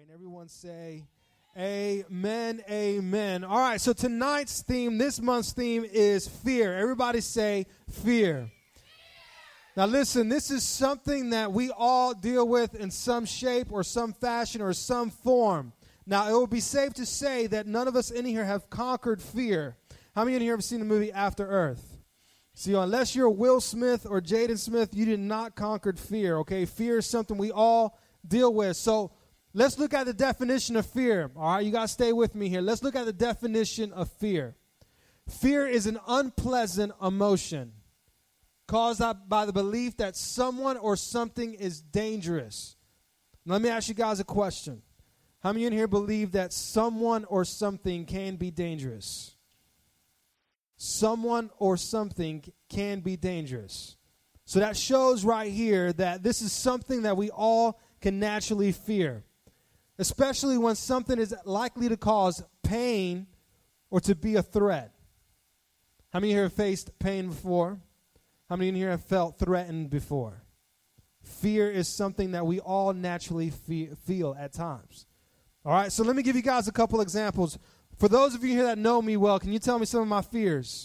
And everyone say, amen, amen. All right, so tonight's theme, this month's theme is fear. Everybody say fear. Now listen, this is something that we all deal with in some shape or some fashion or some form. Now, it would be safe to say that none of us in here have conquered fear. How many in here have seen the movie After Earth? See, unless you're Will Smith or Jaden Smith, you did not conquer fear, okay? Fear is something we all deal with. So let's look at the definition of fear. All right, you got to stay with me here. Let's look at the definition of fear. Fear is an unpleasant emotion caused by the belief that someone or something is dangerous. Now, let me ask you guys a question. How many in here believe that someone or something can be dangerous? Someone or something can be dangerous. So that shows right here that this is something that we all can naturally fear, especially when something is likely to cause pain or to be a threat. How many here have faced pain before? How many in here have felt threatened before? Fear is something that we all naturally feel at times. All right, so let me give you guys a couple examples. For those of you here that know me well, can you tell me some of my fears?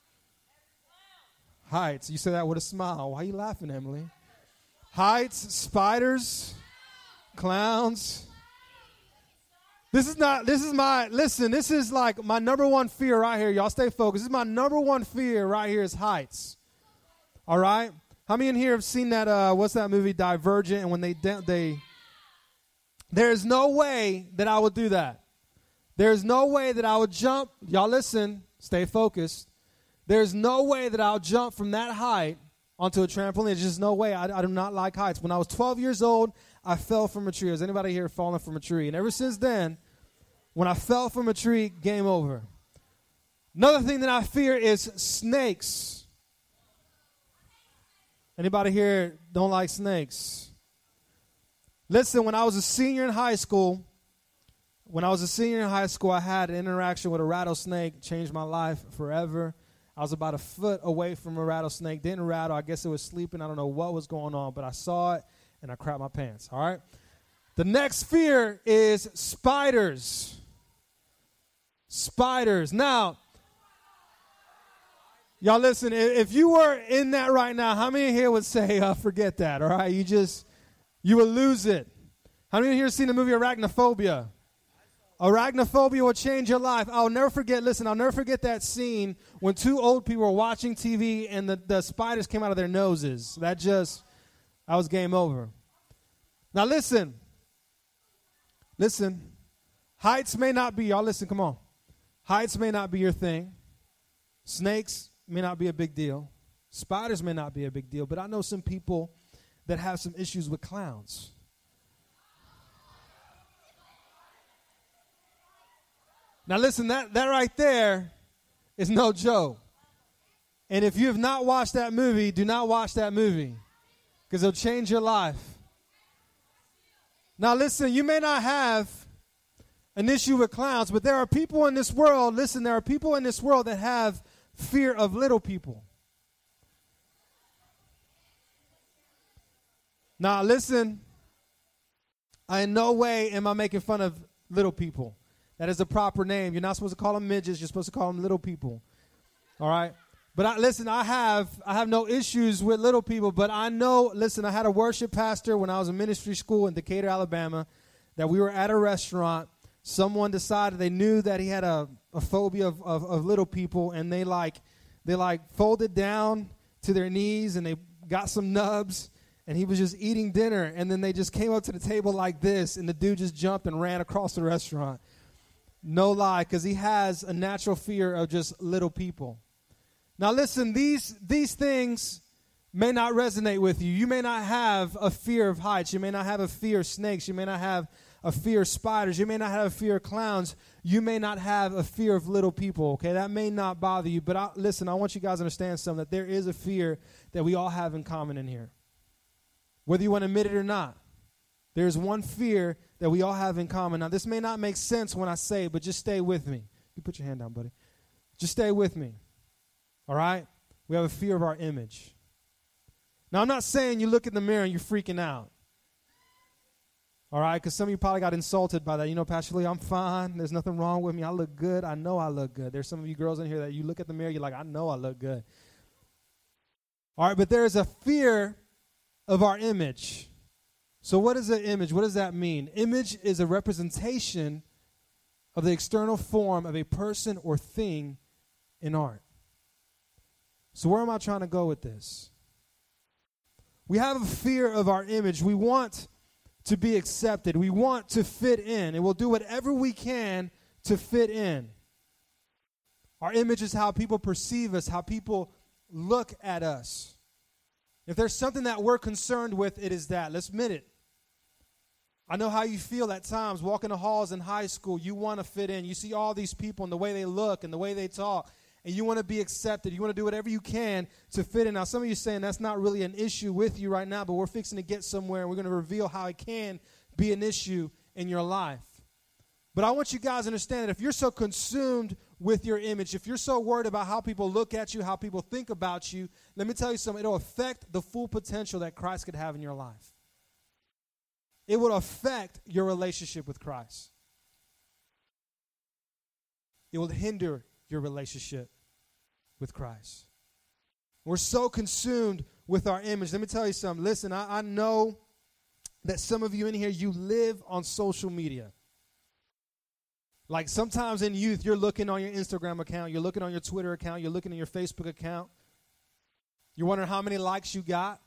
Heights. You say that with a smile. Why are you laughing, Emily? Heights, spiders, clowns. This is like my number one fear right here. Y'all stay focused. This is my number one fear right here is heights. All right? How many in here have seen that, what's that movie, Divergent, and when there is no way that I would do that. There is no way that I would jump. Y'all listen, stay focused. There's no way that I'll jump from that height onto a trampoline. There's just no way. I do not like heights. When I was 12 years old, I fell from a tree. Has anybody here fallen from a tree? And ever since then, when I fell from a tree, game over. Another thing that I fear is snakes. Anybody here don't like snakes? Listen, when I was a senior in high school, I had an interaction with a rattlesnake. Changed my life forever. I was about a foot away from a rattlesnake. Didn't rattle. I guess it was sleeping. I don't know what was going on, but I saw it, and I crapped my pants. All right? The next fear is spiders. Spiders. Now, y'all listen, if you were in that right now, how many here would say, forget that, all right? You would lose it. How many here have seen the movie Arachnophobia? Arachnophobia will change your life. I'll never forget that scene when two old people were watching TV and the spiders came out of their noses. That was game over. Now listen. Heights may not be, y'all listen, come on. Heights may not be your thing. Snakes may not be a big deal. Spiders may not be a big deal, but I know some people that have some issues with clowns. Now listen, that right there is no joke. And if you have not watched that movie, do not watch that movie because it'll change your life. Now listen, you may not have an issue with clowns, but there are people in this world, that have fear of little people. Now listen, in no way am I making fun of little people. That is the proper name. You're not supposed to call them midgets. You're supposed to call them little people. All right? But I have no issues with little people, but I know, I had a worship pastor when I was in ministry school in Decatur, Alabama, that we were at a restaurant. Someone decided they knew that he had a phobia of little people, and they folded down to their knees, and they got some nubs, and he was just eating dinner, and then they just came up to the table like this, and the dude just jumped and ran across the restaurant. No lie, because he has a natural fear of just little people. Now listen, these things may not resonate with you. You may not have a fear of heights. You may not have a fear of snakes. You may not have a fear of spiders. You may not have a fear of clowns. You may not have a fear of little people, okay? That may not bother you, but I want you guys to understand something, that there is a fear that we all have in common in here. Whether you want to admit it or not, there's one fear that we all have in common. Now, this may not make sense when I say it, but just stay with me. You put your hand down, buddy. Just stay with me, all right? We have a fear of our image. Now, I'm not saying you look in the mirror and you're freaking out. All right, because some of you probably got insulted by that. You know, Pastor Lee, I'm fine. There's nothing wrong with me. I look good. I know I look good. There's some of you girls in here that you look at the mirror, you're like, I know I look good. All right, but there is a fear of our image. So what is an image? What does that mean? Image is a representation of the external form of a person or thing in art. So where am I trying to go with this? We have a fear of our image. We want to be accepted. We want to fit in, and we'll do whatever we can to fit in. Our image is how people perceive us, how people look at us. If there's something that we're concerned with, it is that. Let's admit it. I know how you feel at times walking the halls in high school. You want to fit in. You see all these people and the way they look and the way they talk, and you want to be accepted. You want to do whatever you can to fit in. Now, some of you are saying that's not really an issue with you right now, but we're fixing to get somewhere, and we're going to reveal how it can be an issue in your life. But I want you guys to understand that if you're so consumed with your image, if you're so worried about how people look at you, how people think about you, let me tell you something. It'll affect the full potential that Christ could have in your life. It will affect your relationship with Christ. It will hinder your relationship with Christ. We're so consumed with our image. Let me tell you something. Listen, I know that some of you in here, you live on social media. Like sometimes in youth, you're looking on your Instagram account, you're looking on your Twitter account, you're looking at your Facebook account. You're wondering how many likes you got.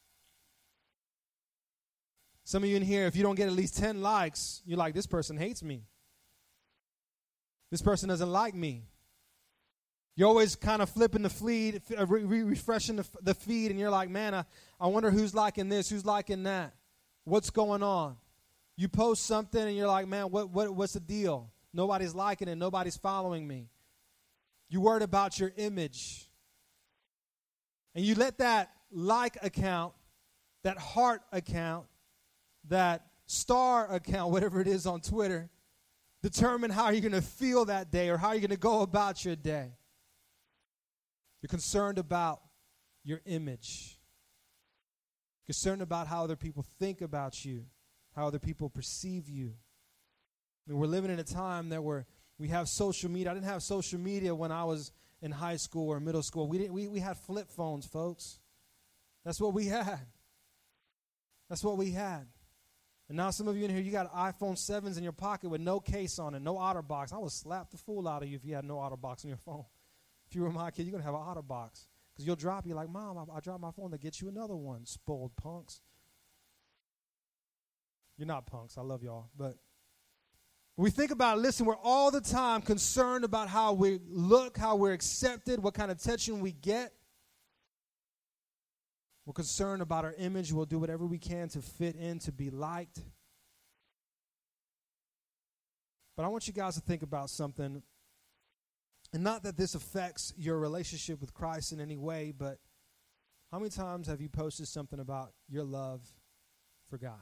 Some of you in here, if you don't get at least 10 likes, you're like, this person hates me. This person doesn't like me. You're always kind of flipping the feed, refreshing the feed, and you're like, man, I wonder who's liking this, who's liking that. What's going on? You post something, and you're like, man, what's the deal? Nobody's liking it. Nobody's following me. You worried about your image. And you let that like account, that heart account, that star account, whatever it is on Twitter, determine how you're going to feel that day or how you're going to go about your day. You're concerned about your image. You're concerned about how other people think about you, how other people perceive you. I mean, we're living in a time that we have social media. I didn't have social media when I was in high school or middle school. We had flip phones, folks. That's what we had. That's what we had. And now some of you in here, you got iPhone 7s in your pocket with no case on it, no OtterBox. I would slap the fool out of you if you had no OtterBox on your phone. If you were my kid, you're going to have an OtterBox. Because you'll drop, you're like, Mom, I dropped my phone to get you another one, spoiled punks. You're not punks. I love y'all. But we think about it, listen, we're all the time concerned about how we look, how we're accepted, what kind of attention we get. We're concerned about our image. We'll do whatever we can to fit in, to be liked. But I want you guys to think about something. And not that this affects your relationship with Christ in any way, but how many times have you posted something about your love for God?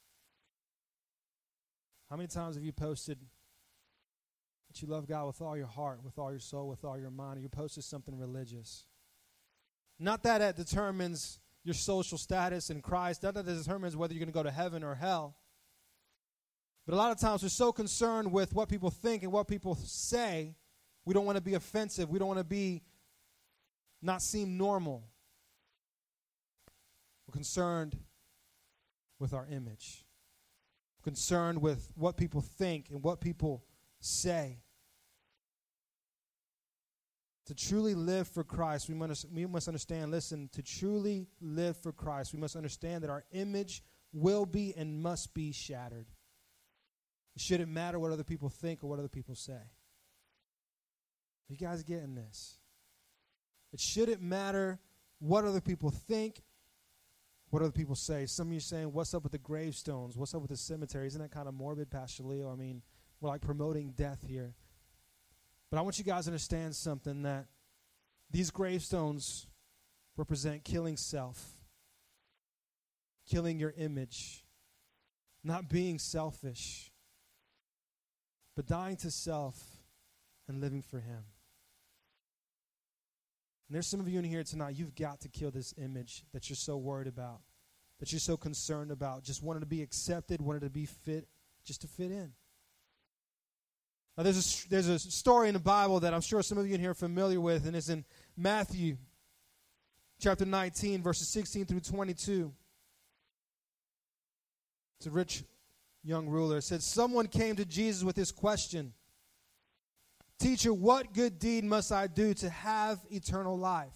How many times have you posted that you love God with all your heart, with all your soul, with all your mind, or you posted something religious? Not that it determines your social status in Christ. Not that it determines whether you're going to go to heaven or hell. But a lot of times we're so concerned with what people think and what people say, we don't want to be offensive. We don't want to be not seem normal. We're concerned with our image. We're concerned with what people think and what people say. To truly live for Christ, we must understand, listen, to truly live for Christ, we must understand that our image will be and must be shattered. It shouldn't matter what other people think or what other people say. Are you guys getting this? It shouldn't matter what other people think, what other people say. Some of you are saying, what's up with the gravestones? What's up with the cemetery? Isn't that kind of morbid, Pastor Leo? I mean, we're like promoting death here. But I want you guys to understand something, that these gravestones represent killing self, killing your image, not being selfish, but dying to self and living for Him. And there's some of you in here tonight, you've got to kill this image that you're so worried about. that you're so concerned about? Just wanted to be accepted, wanted to be fit, just to fit in. Now, there's a story in the Bible that I'm sure some of you in here are familiar with, and it's in Matthew chapter 19, verses 16 through 22. It's a rich young ruler. It said, someone came to Jesus with this question. Teacher, what good deed must I do to have eternal life?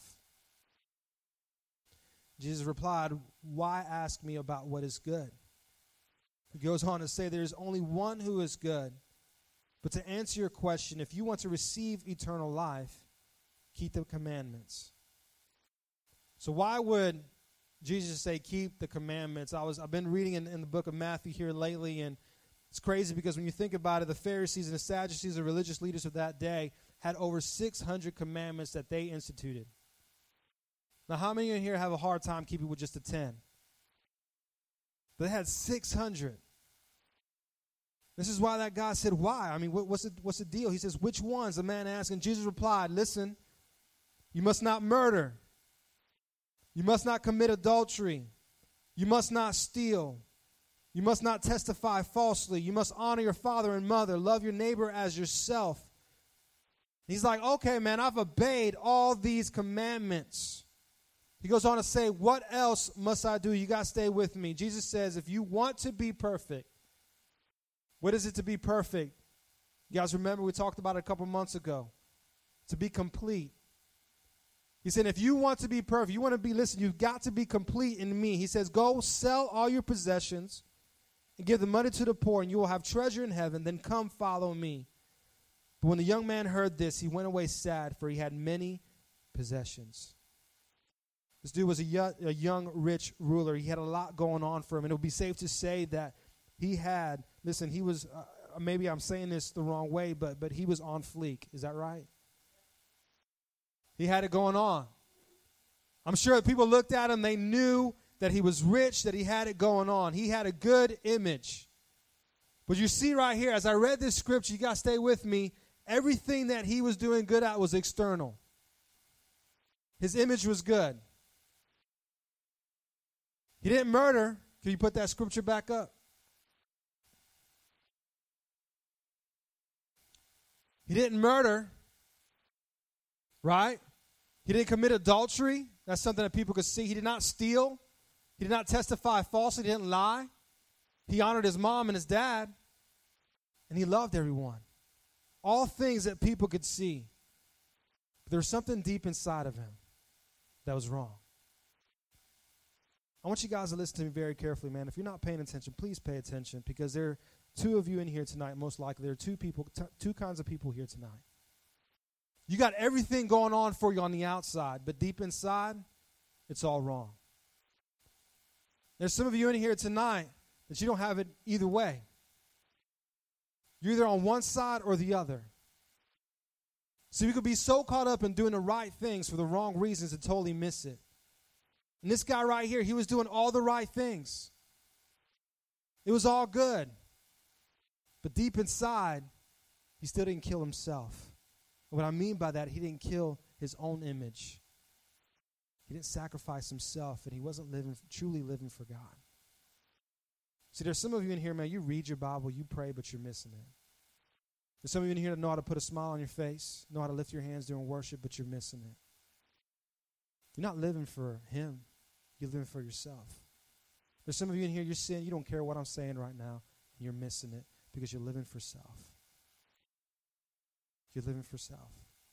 Jesus replied, why ask me about what is good? He goes on to say, there is only one who is good. But to answer your question, if you want to receive eternal life, keep the commandments. So why would Jesus say keep the commandments? I've been reading in the book of Matthew here lately, and it's crazy because when you think about it, the Pharisees and the Sadducees, the religious leaders of that day, had over 600 commandments that they instituted. Now, how many in here have a hard time keeping with just the 10? But they had 600. This is why that guy said, why? I mean, what's the deal? He says, which ones? The man asked, and Jesus replied, listen, you must not murder. You must not commit adultery. You must not steal. You must not testify falsely. You must honor your father and mother. Love your neighbor as yourself. He's like, okay, man, I've obeyed all these commandments. He goes on to say, what else must I do? You got to stay with me. Jesus says, if you want to be perfect, what is it to be perfect? You guys remember we talked about it a couple months ago. To be complete. He said, if you want to be perfect, you want to be, listen, you've got to be complete in me. He says, go sell all your possessions and give the money to the poor, and you will have treasure in heaven. Then come follow me. But when the young man heard this, he went away sad, for he had many possessions. This dude was a young, rich ruler. He had a lot going on for him, and it would be safe to say that he had, listen, he was, maybe I'm saying this the wrong way, but he was on fleek. Is that right? He had it going on. I'm sure that people looked at him, they knew that he was rich, that he had it going on. He had a good image. But you see right here, as I read this scripture, you got to stay with me, everything that he was doing good at was external. His image was good. He didn't murder. Can you put that scripture back up? He didn't murder, right? He didn't commit adultery. That's something that people could see. He did not steal. He did not testify falsely. He didn't lie. He honored his mom and his dad, and he loved everyone. All things that people could see. But there was something deep inside of him that was wrong. I want you guys to listen to me very carefully, man. If you're not paying attention, please pay attention, because there are two of you in here tonight, most likely. There are two kinds of people here tonight. You got everything going on for you on the outside, but deep inside, it's all wrong. There's some of you in here tonight that you don't have it either way. You're either on one side or the other. So you could be so caught up in doing the right things for the wrong reasons and totally miss it. And this guy right here, he was doing all the right things. It was all good. But deep inside, he still didn't kill himself. And what I mean by that, he didn't kill his own image. He didn't sacrifice himself, and he wasn't truly living for God. See, there's some of you in here, man, you read your Bible, you pray, but you're missing it. There's some of you in here that know how to put a smile on your face, know how to lift your hands during worship, but you're missing it. You're not living for him. You're living for yourself. There's some of you in here, you're saying, you don't care what I'm saying right now, and you're missing it because you're living for self. You're living for self.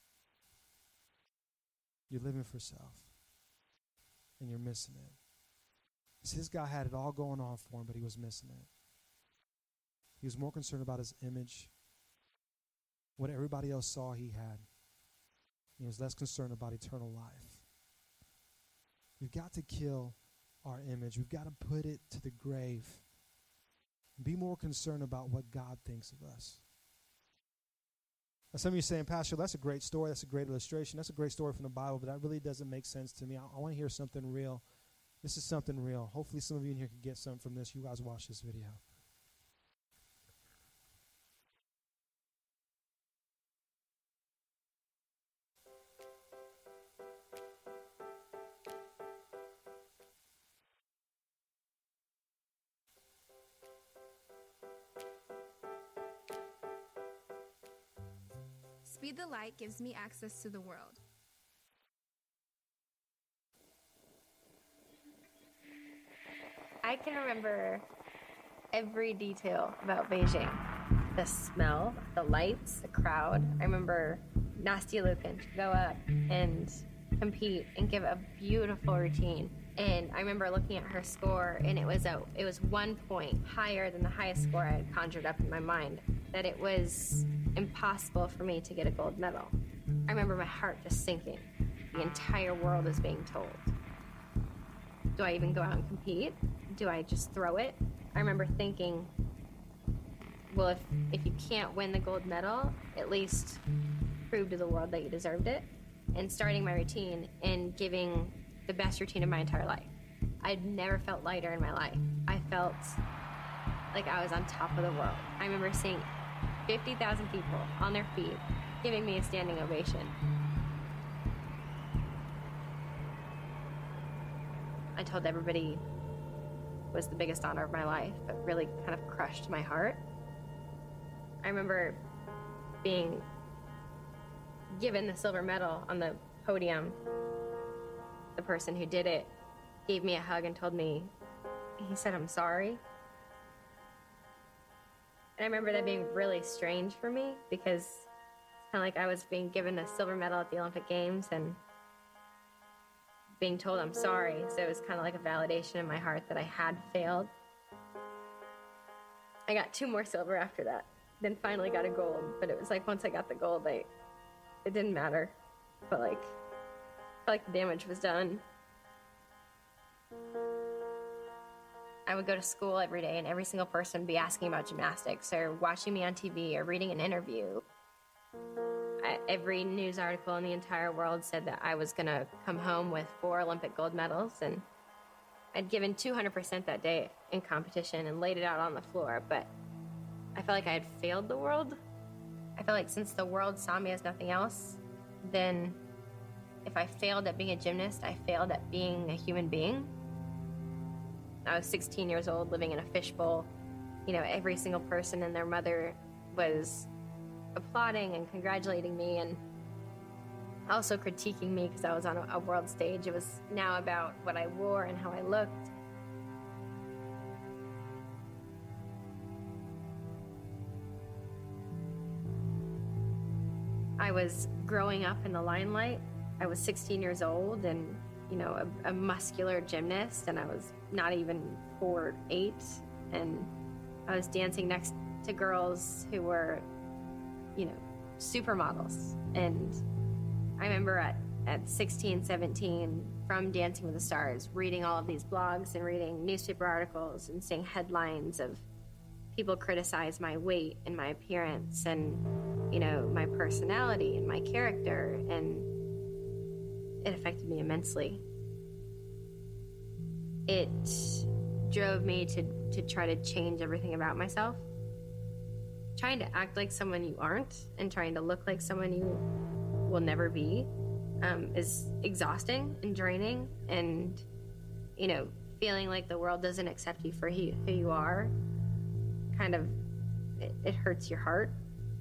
You're living for self. And you're missing it. See, this guy had it all going on for him, but he was missing it. He was more concerned about his image, what everybody else saw he had. He was less concerned about eternal life. We've got to kill our image. We've got to put it to the grave. Be more concerned about what God thinks of us. Now, some of you are saying, Pastor, that's a great story. That's a great illustration. That's a great story from the Bible, but that really doesn't make sense to me. I want to hear something real. This is something real. Hopefully some of you in here can get something from this. You guys watch this video. Speed the Light gives me access to the world. I can remember every detail about Beijing. The smell, the lights, the crowd. I remember Nastia Lukin go up and compete and give a beautiful routine. And I remember looking at her score, and it was 1 point higher than the highest score I had conjured up in my mind, that it was impossible for me to get a gold medal. I remember my heart just sinking. The entire world is being told. Do I even go out and compete? Do I just throw it? I remember thinking, well, if you can't win the gold medal, at least prove to the world that you deserved it. And starting my routine and giving the best routine of my entire life. I'd never felt lighter in my life. I felt like I was on top of the world. I remember seeing 50,000 people on their feet giving me a standing ovation. I told everybody it was the biggest honor of my life, but really kind of crushed my heart. I remember being given the silver medal on the podium. The person who did it gave me a hug and told me, he said, "I'm sorry." And I remember that being really strange for me, because it's kind of like I was being given a silver medal at the Olympic Games and being told I'm sorry. So it was kind of like a validation in my heart that I had failed. I got 2 more silver after that, then finally got a gold. But it was like once I got the gold, it didn't matter. But I felt like the damage was done. I would go to school every day, and every single person would be asking about gymnastics or watching me on TV or reading an interview. Every news article in the entire world said that I was going to come home with 4 Olympic gold medals, and I'd given 200% that day in competition and laid it out on the floor, but I felt like I had failed the world. I felt like since the world saw me as nothing else, then if I failed at being a gymnast, I failed at being a human being. I was 16 years old, living in a fishbowl. Every single person and their mother was applauding and congratulating me, and also critiquing me because I was on a world stage. It was now about what I wore and how I looked. I was growing up in the limelight. I was 16 years old and, a muscular gymnast, and I was not even 4'8", and I was dancing next to girls who were, supermodels. And I remember at 16, 17, from Dancing with the Stars, reading all of these blogs and reading newspaper articles and seeing headlines of people criticize my weight and my appearance and, my personality and my character, and it affected me immensely. It drove me to try to change everything about myself. Trying to act like someone you aren't and trying to look like someone you will never be is exhausting and draining, and, feeling like the world doesn't accept you for who you are, kind of, it hurts your heart.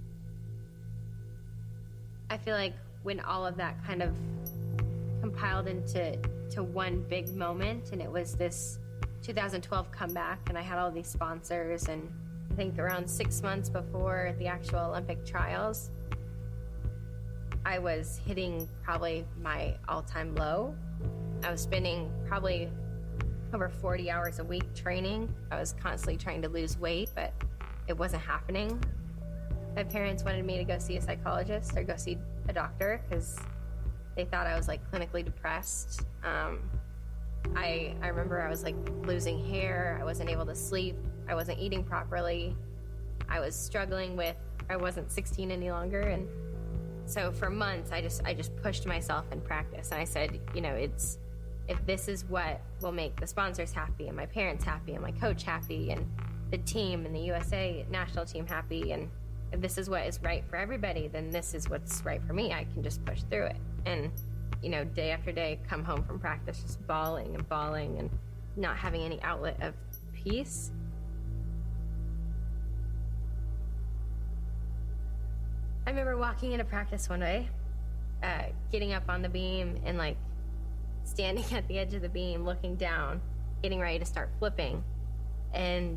I feel like when all of that kind of compiled into one big moment, and it was this 2012 comeback, and I had all these sponsors, and I think around 6 months before the actual Olympic trials, I was hitting probably my all-time low. I was spending probably over 40 hours a week training. I was constantly trying to lose weight, but it wasn't happening. My parents wanted me to go see a psychologist or go see a doctor because they thought I was clinically depressed. I remember I was losing hair. I wasn't able to sleep. I wasn't eating properly. I was struggling with, I wasn't 16 any longer. And so for months, I just pushed myself in practice. And I said, if this is what will make the sponsors happy and my parents happy and my coach happy and the team and the USA national team happy, and if this is what is right for everybody, then this is what's right for me. I can just push through it. And, day after day, come home from practice just bawling and not having any outlet of peace. I remember walking into practice one day, getting up on the beam and like standing at the edge of the beam, looking down, getting ready to start flipping. And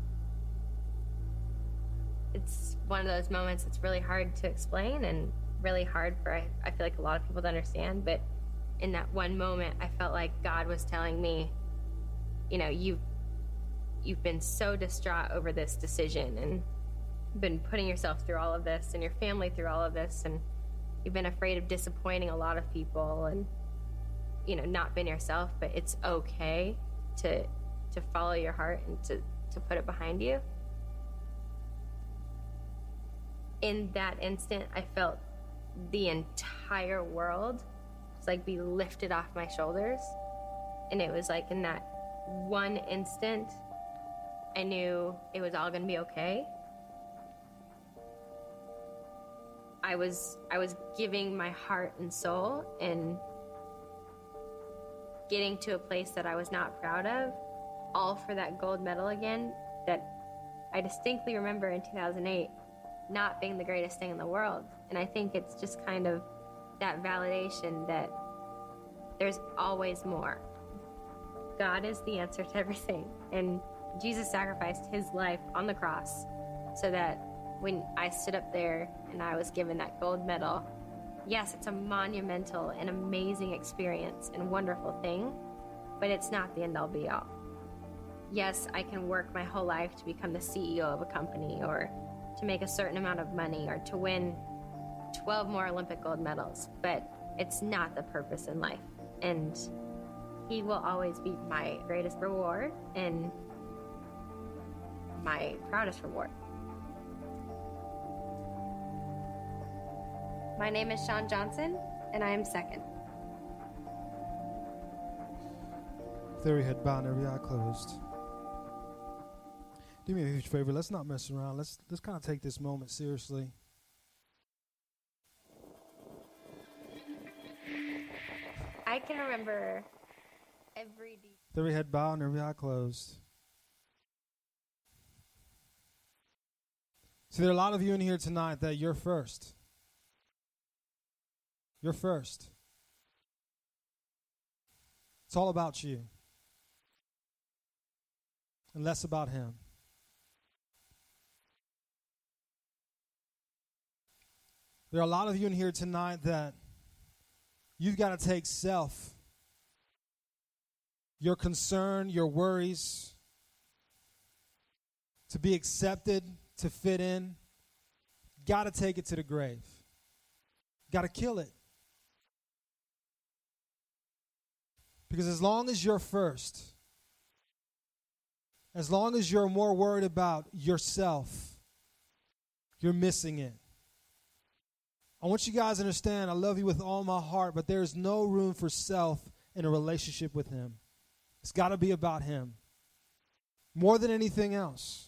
it's one of those moments that's really hard to explain and really hard for, I feel like, a lot of people to understand. But in that one moment, I felt like God was telling me, you know, you've been so distraught over this decision and been putting yourself through all of this and your family through all of this, and you've been afraid of disappointing a lot of people and, you know, not being yourself, but it's okay to follow your heart and to put it behind you. In that instant, I felt the entire world just like be lifted off my shoulders. And it was like in that one instant, I knew it was all gonna be okay. I was giving my heart and soul and getting to a place that I was not proud of, all for that gold medal again, that I distinctly remember in 2008 not being the greatest thing in the world. And I think it's just kind of that validation that there's always more. God is the answer to everything. And Jesus sacrificed his life on the cross so that when I stood up there and I was given that gold medal, yes, it's a monumental and amazing experience and wonderful thing, but it's not the end-all be-all. Yes, I can work my whole life to become the CEO of a company or to make a certain amount of money or to win 12 more Olympic gold medals, but it's not the purpose in life. And he will always be my greatest reward and my proudest reward. My name is Sean Johnson, and I am second. With every head bowed and every eye closed. Do me a huge favor. Let's not mess around. Let's kind of take this moment seriously. I can remember every detail. With every head bowed and every eye closed. See, there are a lot of you in here tonight that you're first. You're first. It's all about you. And less about him. There are a lot of you in here tonight that you've got to take self, your concern, your worries, to be accepted, to fit in. Got to take it to the grave. Got to kill it. Because as long as you're first, as long as you're more worried about yourself, you're missing it. I want you guys to understand, I love you with all my heart, but there's no room for self in a relationship with him. It's got to be about him. More than anything else.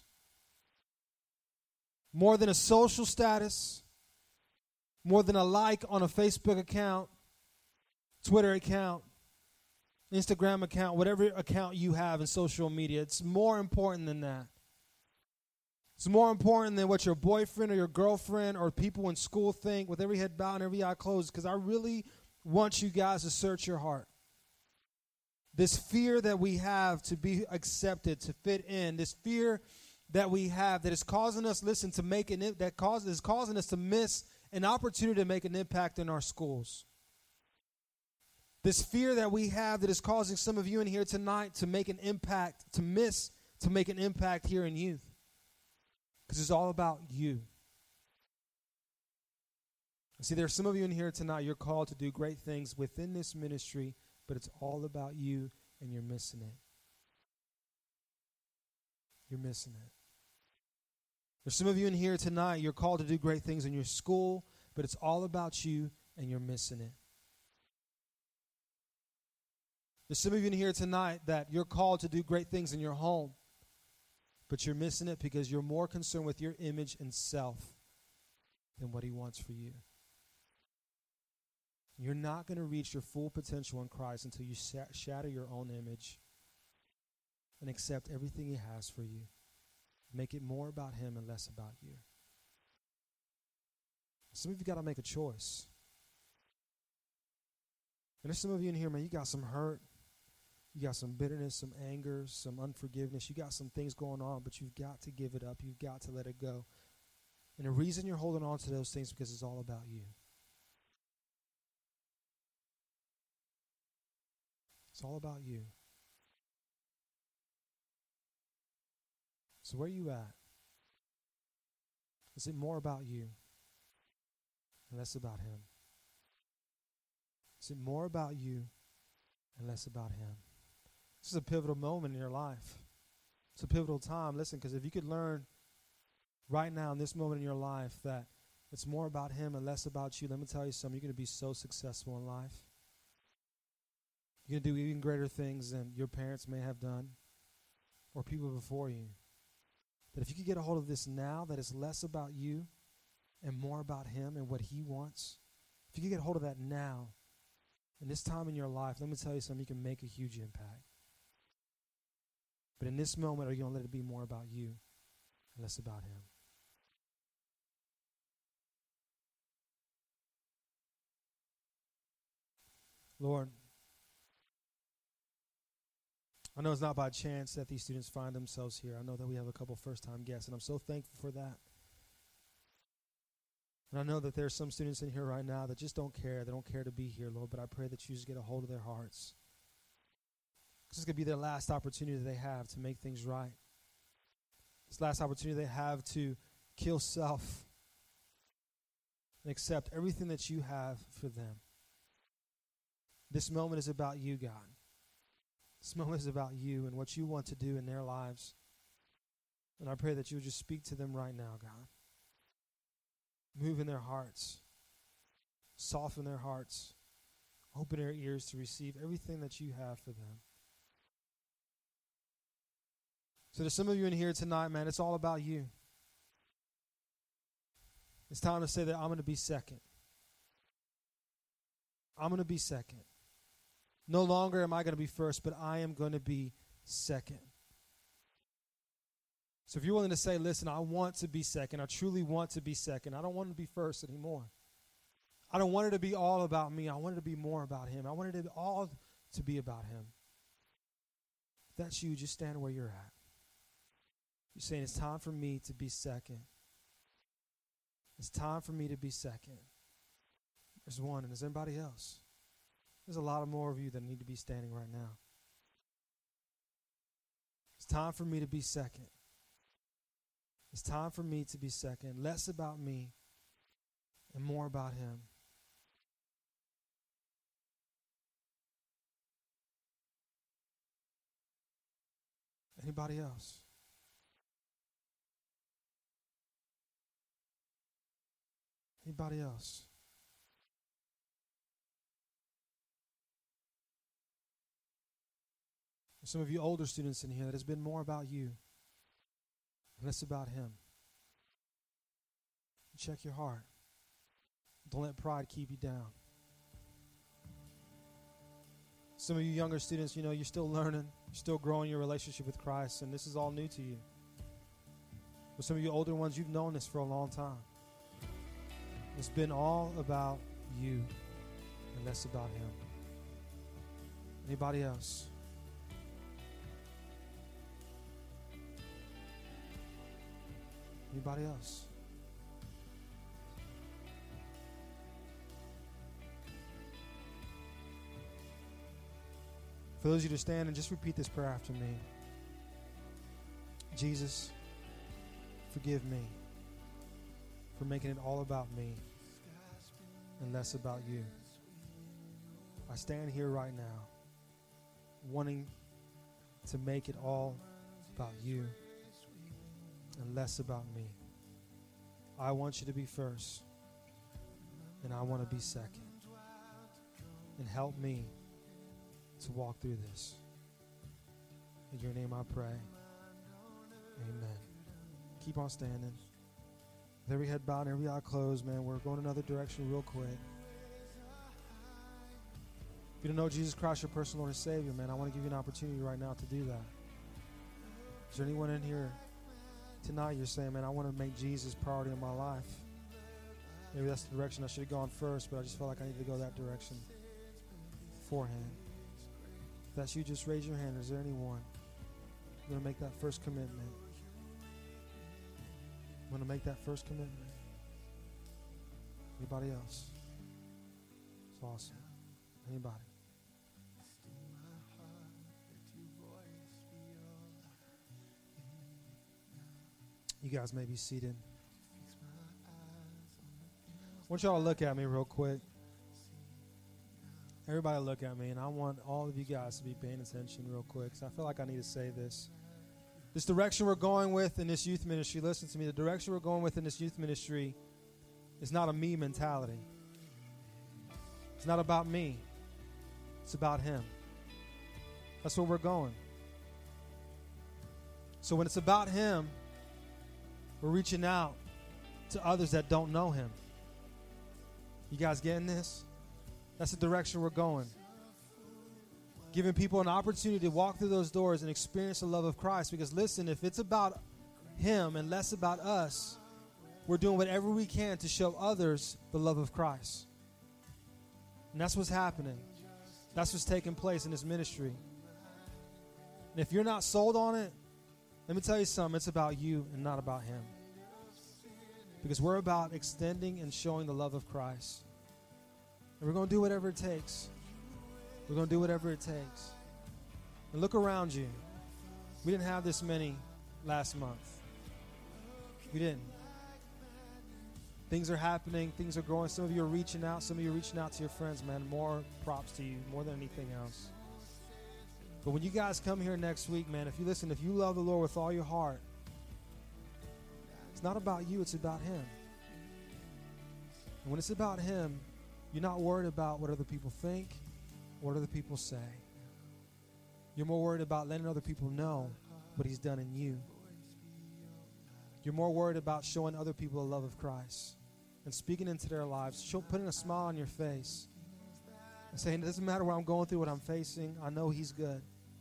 More than a social status. More than a like on a Facebook account, Twitter account, Instagram account, whatever account you have in social media. It's more important than that. It's more important than what your boyfriend or your girlfriend or people in school think, with every head bowed and every eye closed, because I really want you guys to search your heart. This fear that we have to be accepted, to fit in, this fear that we have that is causing us, listen, to make an is causing us to miss an opportunity to make an impact in our schools. This fear that we have that is causing some of you in here tonight to make an impact, to make an impact here in youth. Because it's all about you. See, there are some of you in here tonight, you're called to do great things within this ministry, but it's all about you, and you're missing it. You're missing it. There's some of you in here tonight, you're called to do great things in your school, but it's all about you, and you're missing it. There's some of you in here tonight that you're called to do great things in your home, but you're missing it because you're more concerned with your image and self than what he wants for you. You're not going to reach your full potential in Christ until you shatter your own image and accept everything he has for you. Make it more about him and less about you. Some of you got to make a choice. And there's some of you in here, man, you got some hurt. You got some bitterness, some anger, some unforgiveness. You got some things going on, but you've got to give it up. You've got to let it go. And the reason you're holding on to those things is because it's all about you. It's all about you. So where are you at? Is it more about you and less about him? Is it more about you and less about him? This is a pivotal moment in your life. It's a pivotal time. Listen, because if you could learn right now in this moment in your life that it's more about him and less about you, let me tell you something. You're going to be so successful in life. You're going to do even greater things than your parents may have done or people before you. That if you could get a hold of this now, that it's less about you and more about him and what he wants, if you could get a hold of that now, in this time in your life, let me tell you something, you can make a huge impact. But in this moment, are you going to let it be more about you and less about him? Lord, I know it's not by chance that these students find themselves here. I know that we have a couple first-time guests, and I'm so thankful for that. And I know that there are some students in here right now that just don't care. They don't care to be here, Lord, but I pray that you just get a hold of their hearts. This is going to be their last opportunity that they have to make things right. This last opportunity they have to kill self and accept everything that you have for them. This moment is about you, God. This moment is about you and what you want to do in their lives. And I pray that you would just speak to them right now, God. Move in their hearts. Soften their hearts. Open their ears to receive everything that you have for them. So there's some of you in here tonight, man, it's all about you. It's time to say that I'm going to be second. I'm going to be second. No longer am I going to be first, but I am going to be second. So if you're willing to say, listen, I want to be second. I truly want to be second. I don't want to be first anymore. I don't want it to be all about me. I want it to be more about him. I want it all to be about him. If that's you, just stand where you're at. You're saying it's time for me to be second. It's time for me to be second. There's one, and there's anybody else? There's a lot of more of you that need to be standing right now. It's time for me to be second. It's time for me to be second. Less about me and more about him. Anybody else? Anybody else? Some of you older students in here that has been more about you and less about him. Check your heart. Don't let pride keep you down. Some of you younger students, you're still learning, you're still growing your relationship with Christ, and this is all new to you. But some of you older ones, you've known this for a long time. It's been all about you and less about him. Anybody else? Anybody else? For those of you to stand and just repeat this prayer after me. Jesus, forgive me for making it all about me and less about you. I stand here right now wanting to make it all about you and less about me. I want you to be first, and I want to be second. And help me to walk through this. In your name I pray. Amen. Keep on standing. With every head bowed and every eye closed, man, we're going another direction real quick. If you don't know Jesus Christ, your personal Lord and Savior, man, I want to give you an opportunity right now to do that. Is there anyone in here tonight you're saying, man, I want to make Jesus priority in my life? Maybe that's the direction I should have gone first, but I just felt like I needed to go that direction beforehand. If that's you, just raise your hand. Is there anyone going to make that first commitment? Want to make that first commitment? Anybody else? It's awesome. Anybody? You guys may be seated. I want y'all to look at me real quick. Everybody look at me, and I want all of you guys to be paying attention real quick, because I feel like I need to say this. This direction we're going with in this youth ministry, listen to me, the direction we're going with in this youth ministry is not a me mentality. It's not about me. It's about Him. That's where we're going. So when it's about Him, we're reaching out to others that don't know Him. You guys getting this? That's the direction we're going. Giving people an opportunity to walk through those doors and experience the love of Christ. Because listen, if it's about Him and less about us, we're doing whatever we can to show others the love of Christ. And that's what's happening. That's what's taking place in this ministry. And if you're not sold on it, let me tell you something. It's about you and not about Him. Because we're about extending and showing the love of Christ. And we're going to do whatever it takes. We're going to do whatever it takes. And look around you. We didn't have this many last month. We didn't. Things are happening. Things are growing. Some of you are reaching out. Some of you are reaching out to your friends, man. More props to you, more than anything else. But when you guys come here next week, man, if you love the Lord with all your heart, it's not about you, it's about Him. And when it's about Him, you're not worried about what other people think, what other people say. You're more worried about letting other people know what He's done in you. You're more worried about showing other people the love of Christ and speaking into their lives, putting a smile on your face and saying, it doesn't matter what I'm going through, what I'm facing, I know He's good.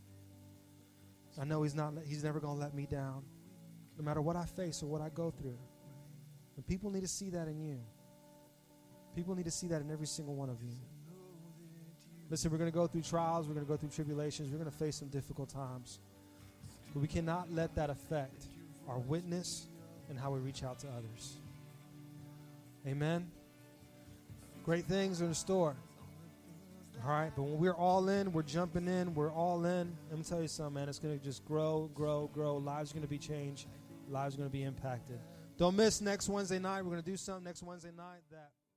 I know He's never going to let me down, no matter what I face or what I go through. And people need to see that in you. People need to see that in every single one of you. Listen, we're going to go through trials. We're going to go through tribulations. We're going to face some difficult times. But we cannot let that affect our witness and how we reach out to others. Amen? Great things are in store. All right? But when we're all in, we're jumping in, we're all in. Let me tell you something, man. It's going to just grow, grow, grow. Lives are going to be changed. Lives are going to be impacted. Don't miss next Wednesday night. We're going to do something next Wednesday night that